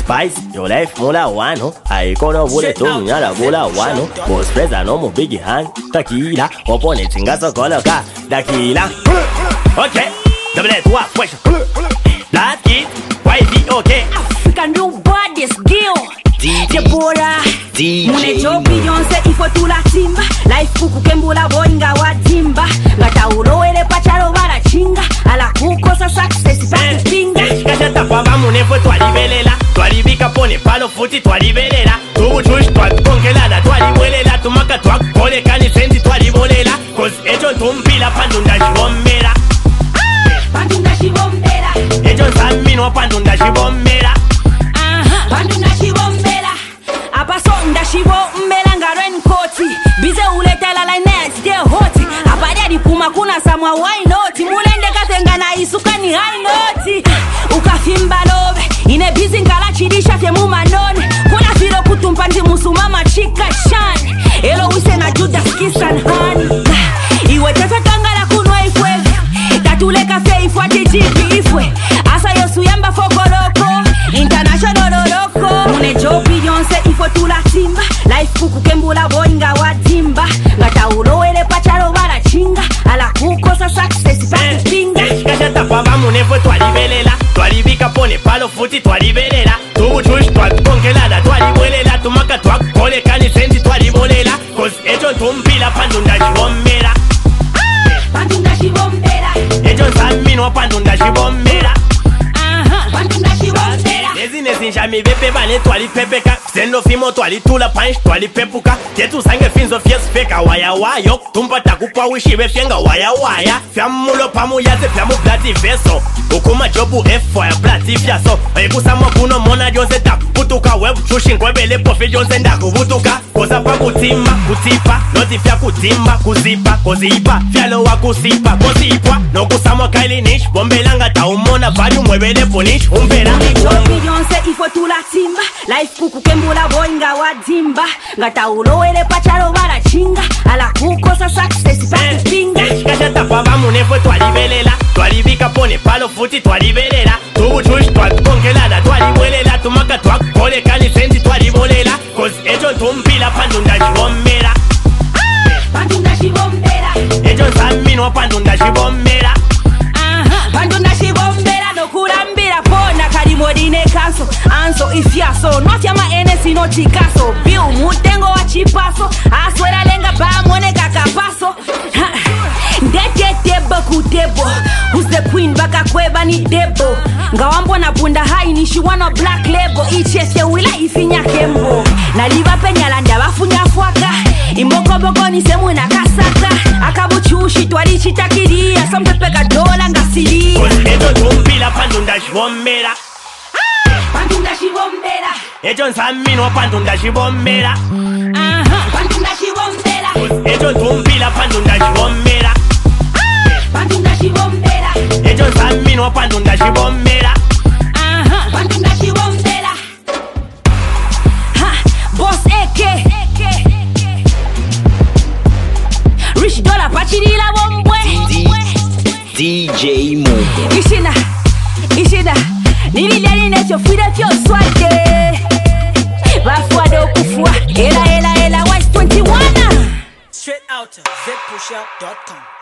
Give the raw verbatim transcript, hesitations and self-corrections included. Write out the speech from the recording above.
spice, your life mula wano. I kono bule tu nyala bula wano. Boss presa no mo big hand. Tequila, opone chingazo coloca. Tequila. Okay, double it, what question? Black kid, wifey, okay. African new baddest girl. Deborah, mune job Beyonce ifo tula timba. Life kuku kembula boinga wa timba. Ngata uloele pacharo wala chinga. Ala kukosa success pati pinga. Kashata kwa mamu nevo twalibelela. Twalibika pone palo futi twalibelela. Tubu chush twakongela twalibelela. Tumaka twakole kani senti twalibolela. Cause echo tumpila pandunda shibombela. Pandunda shibombela. Echo samino pandunda shibombela. Pandunda shibombela. Apasonda shibombela ngaren koti. Bize uletela la next day hoti. Apadia di puma kuna samwa why not. Mulende katenga na isuka ni high note. Ukafimba lobe. Ine busy ngala chidisha te mumanone. Kuna filo kutumpandi musumama chika shan. Elo wise na Judas kiss and honey. Iwe tata kangala kunwa ifwe. Tatule kafe ifwate jipi ifwe. Asa yosu yamba fokoloko. International loko. Mune job Beyonce ifo tula timba. Life kuku kembula boinga wa timba. Ngata uloele pacharo wala chinga. Ala kukosa success pati pinga. Kashata kwa mamu nevo twalibelela. Twalibika pone palo futi twalibelela. Tubu chush twakongela twalibelela. Tumaka twakole kani senti twalibolela. Cause echo tumpila pandunda shibombela. Pandunda shibombela. Echo samino pandunda shibombela. Pandunda shibombela. Nezi nezi njami bepe bane twali pepeka. Sendo fimo twali tula punch twali pepuka. Tetu sange finzo fies feka waya wayo. Tumpa takupa wishibe fienga waya waya. Fiamulo pamu yate fiamu plati veso. Ukuma jobu efo ya plati fiaso. Ekusa mwakuno mona jonse tapu putuka. Web chushin kwebele pofe jonse ndaku butuka. Koza pa kutimba kutipa. Noti fia kutimba kuzipa kozipa. Fialo wa kusipa kozipwa. No kusamo kaili nish. Bombelanga ta umona vadu mwebele ponish. Umbela Job Beyonce ifo tula timba. Life kuku kembula boinga wa dimba. Ngata uloele pacharo wala chinga. Ala kukosa success pati pinga. Kashata kwa mamu nevo twalibelela. Twalibika pone palo futi twalibelela. Tubu chush twakongela twalibelela. Tumaka twakole kani senti twalibolela. Cause echo tumpila pandunda shibombela. Pandunda shibombela. Echo samino pandunda shibombela. Pandunda shibombela no kurambira pona karimodine kaso. Anso ifiaso not yama enesi no chikaso. Biu mutengo wa chipaso. Aswera lenga ba mwone kakapaso. Ndete tebo kutebo. Who's the queen baka kweba ni debo. Ngawambo na bunda hai ni she wanna black label. Ichese wila ifinya kembo. Na liva penyala ndabafunya fwaka. Imboko boko ni semu na kasaka. Akabuchushi twali chitakiria. Some pepeka dola ngasiri. Echo tumpila pandunda shibombela. Pandunda shibombela. Echo samino pandunda shibombela. Pandunda shibombela. Echo tumpila pandunda shibombela. Pandunda shibombela. Echo samino pandunda shibombela. Pandunda shibombela. Ha, boss A K. Rich dollar pachirila bombwe. D J Mugo. Ishina, ishina. Nili leni necho fide fyo swage. Bafwa do kufwa. Ela ela ela Wise twenty-one. Straight out to zip push up dot com.